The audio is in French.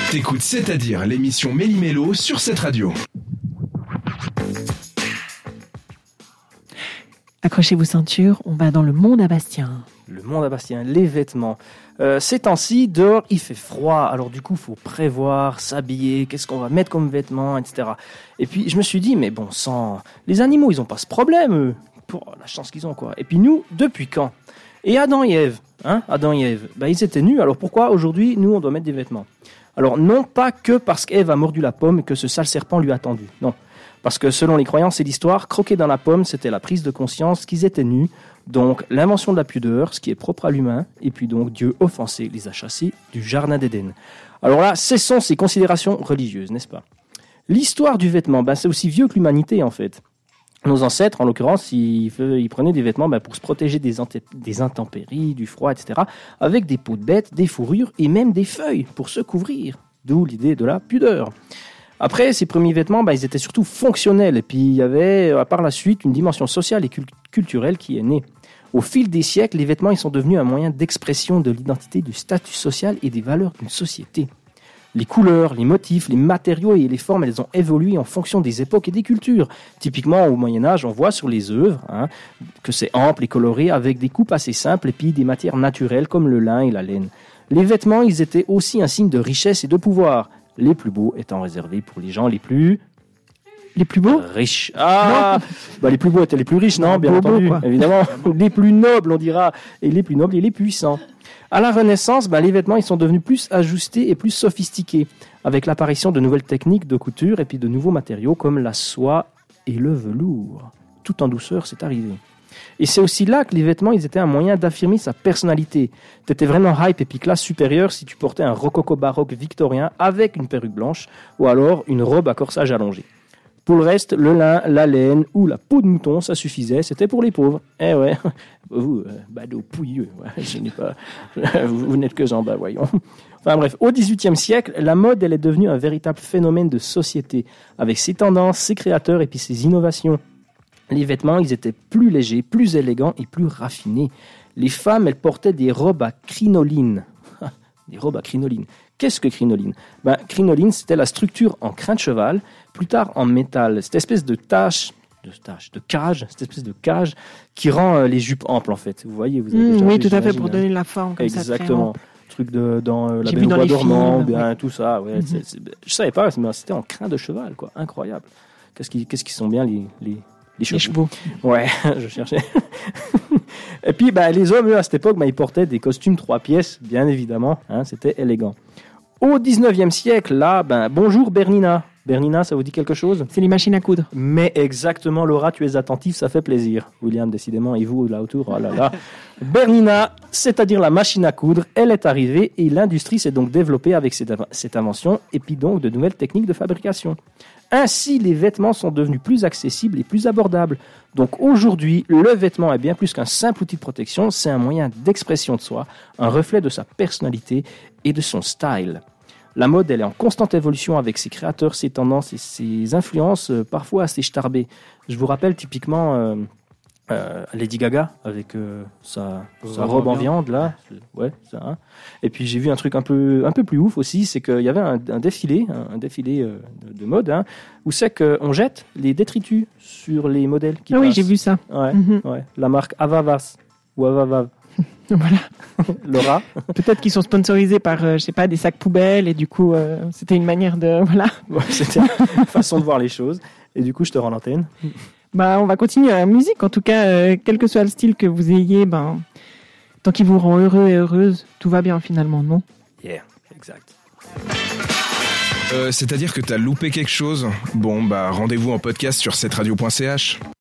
T'écoutes C'est-à-dire l'émission Méli-Mélo sur cette radio. Accrochez vos ceintures, on va dans le monde à Bastien. Le monde à Bastien, les vêtements. Ces temps-ci, dehors, il fait froid. Alors du coup, il faut prévoir, s'habiller, qu'est-ce qu'on va mettre comme vêtements, etc. Et puis, je me suis dit, mais bon sang, les animaux, ils n'ont pas ce problème, eux. Pour la chance qu'ils ont, quoi. Et puis nous, depuis quand ? Et Adam et Ève, ils étaient nus. Alors pourquoi, aujourd'hui, nous, on doit mettre des vêtements ? Alors non pas que parce qu'Ève a mordu la pomme et que ce sale serpent lui a tendu. Non. Parce que selon les croyances et l'histoire, croquer dans la pomme, c'était la prise de conscience qu'ils étaient nus. Donc l'invention de la pudeur, ce qui est propre à l'humain. Et puis donc Dieu offensé les a chassés du jardin d'Éden. Alors là, cessons ces considérations religieuses, n'est-ce pas ? L'histoire du vêtement, c'est aussi vieux que l'humanité en fait. Nos ancêtres, en l'occurrence, ils prenaient des vêtements pour se protéger des intempéries, du froid, etc. Avec des peaux de bêtes, des fourrures et même des feuilles pour se couvrir. D'où l'idée de la pudeur. Après, ces premiers vêtements, ils étaient surtout fonctionnels. Et puis, il y avait, par la suite, une dimension sociale et culturelle qui est née. Au fil des siècles, les vêtements ils sont devenus un moyen d'expression de l'identité, du statut social et des valeurs d'une société. Les couleurs, les motifs, les matériaux et les formes, elles ont évolué en fonction des époques et des cultures. Typiquement, au Moyen-Âge, on voit sur les œuvres que c'est ample et coloré avec des coupes assez simples et puis des matières naturelles comme le lin et la laine. Les vêtements, ils étaient aussi un signe de richesse et de pouvoir. Les plus beaux étant réservés pour les gens les plus beaux riches. Les plus beaux étaient les plus riches, non, bien entendu, évidemment. Les plus nobles, on dira, et les plus nobles et les puissants. À la Renaissance, les vêtements ils sont devenus plus ajustés et plus sophistiqués, avec l'apparition de nouvelles techniques de couture et puis de nouveaux matériaux comme la soie et le velours. Tout en douceur, c'est arrivé. Et c'est aussi là que les vêtements ils étaient un moyen d'affirmer sa personnalité. T'étais vraiment hype et puis classe supérieure si tu portais un rococo baroque victorien avec une perruque blanche ou alors une robe à corsage allongé. Pour le reste, le lin, la laine ou la peau de mouton, ça suffisait, c'était pour les pauvres. Eh ouais, vous, badaud pouilleux, vous n'êtes que en bas, voyons. Enfin bref, au XVIIIe siècle, la mode elle est devenue un véritable phénomène de société, avec ses tendances, ses créateurs et puis ses innovations. Les vêtements, ils étaient plus légers, plus élégants et plus raffinés. Les femmes, elles portaient des robes à crinoline. Des robes à crinoline. Qu'est-ce que crinoline ? Crinoline, c'était la structure en crin de cheval, plus tard en métal. Cette espèce de cage qui rend les jupes amples, en fait. Vous voyez, vous avez déjà oui, vu, tout à fait, pour donner la forme comme exactement. Ça. Truc dans la Belle au bois dormant, tout ça. Ouais, je savais pas, mais c'était en crin de cheval, quoi. Incroyable. Qu'est-ce qui sont bien les chevaux. Ouais, je cherchais. Et puis, les hommes, eux, à cette époque, ils portaient des costumes 3 pièces, bien évidemment. C'était élégant. Au 19e siècle, là, bonjour Bernina. Bernina, ça vous dit quelque chose ? C'est les machines à coudre. Mais exactement, Laura, tu es attentif, ça fait plaisir. William, décidément, et vous, là autour, oh là là. Bernina, c'est-à-dire la machine à coudre, elle est arrivée et l'industrie s'est donc développée avec cette invention et puis donc de nouvelles techniques de fabrication. Ainsi, les vêtements sont devenus plus accessibles et plus abordables. Donc aujourd'hui, le vêtement est bien plus qu'un simple outil de protection, c'est un moyen d'expression de soi, un reflet de sa personnalité et de son style. La mode, elle est en constante évolution avec ses créateurs, ses tendances et ses influences parfois assez starbées. Je vous rappelle typiquement Lady Gaga avec sa robe en viande là, ouais ça. Et puis j'ai vu un truc un peu plus ouf aussi, c'est qu'il y avait un défilé de mode où c'est qu'on jette les détritus sur les modèles qui passent. Oui, j'ai vu ça. Ouais, ouais. La marque Avavas ou Avavav. Voilà. Laura. Peut-être qu'ils sont sponsorisés par, des sacs poubelles et du coup, c'était une manière de, voilà. Ouais, c'était une façon de voir les choses. Et du coup, je te rends l'antenne. On va continuer la musique. En tout cas, quel que soit le style que vous ayez, tant qu'il vous rend heureux et heureuse, tout va bien finalement, non ? Yeah, exact. C'est-à-dire que t'as loupé quelque chose ? Bon, rendez-vous en podcast sur cetteradio.ch.